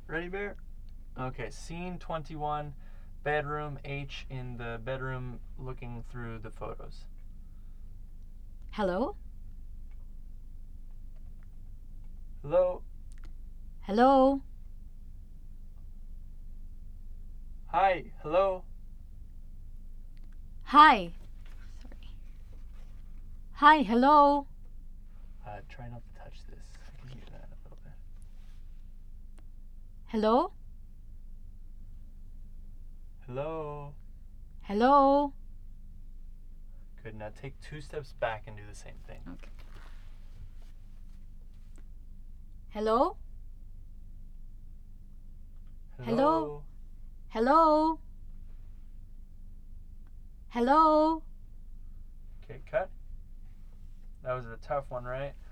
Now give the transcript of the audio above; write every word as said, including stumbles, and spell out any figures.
Ready, Bear? Okay, scene twenty-one, bedroom, H in the bedroom looking through the photos. Hello? Hello? Hello? Hi, hello? Hi. Sorry. Hi, hello? Uh, try not to touch this. I can hear that a little bit. Hello? Hello? Hello? Good, now take two steps back and do the same thing. Okay. Hello? Hello? Hello? Hello? Okay, cut. That was a tough one, right?